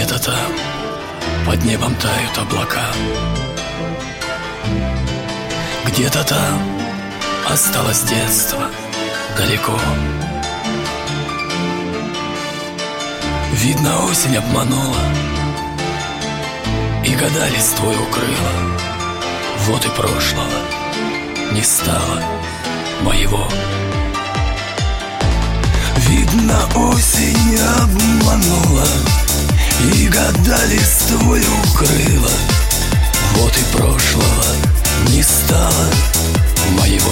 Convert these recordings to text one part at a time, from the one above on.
Где-то там под небом тают облака, где-то там осталось детство далеко. Видно, осень обманула и года листвой укрыла. Вот и прошлого не стало моего. Видно, осень обманула и года листвой укрыла. Вот и прошлого не стало моего.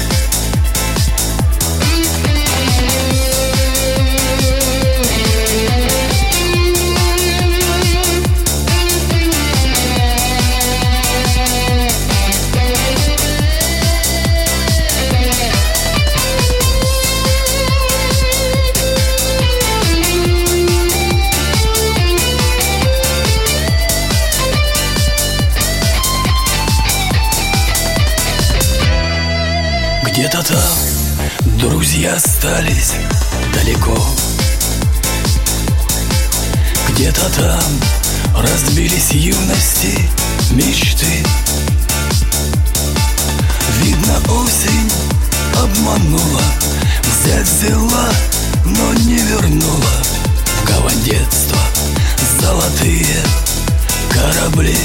Где-то там друзья остались далеко, где-то там разбились юности мечты. Видно, осень обманула, взять взяла, но не вернула в гавань детства золотые корабли.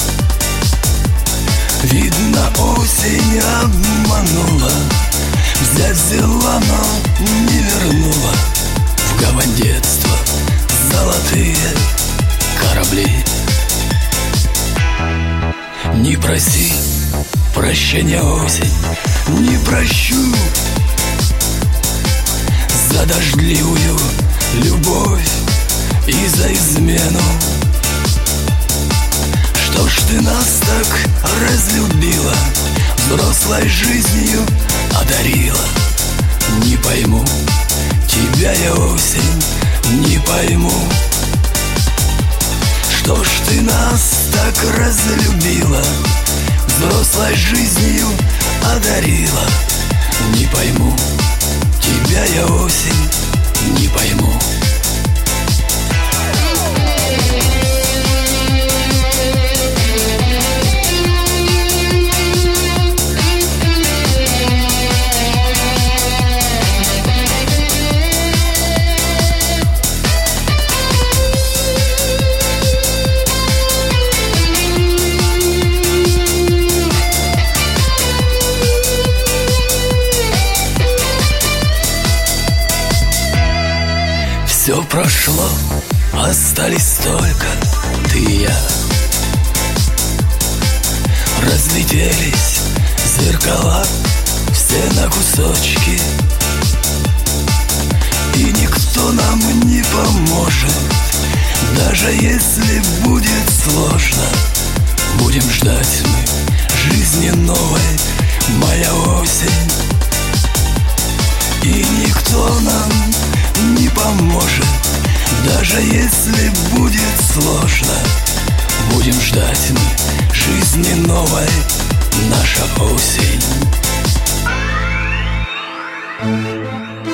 Видно, осень обманула, взять взяла, но не вернула в гавань детства золотые корабли. Не проси прощения, осень, не прощу за дождливую любовь и за измену. Что ж ты нас так разлюбила, взрослой жизнью одарила? Не пойму тебя я, осень, не пойму. Что ж ты нас так разлюбила, взрослой жизнью одарила? Не пойму тебя я, осень, не пойму. Все прошло, остались только ты и я. Разлетелись зеркала все на кусочки, и никто нам не поможет, даже если будет сложно. Будем ждать мы жизни новой, моя осень, и никто нам не поможет, даже если будет сложно. Будем ждать мы жизни новой, наша осень.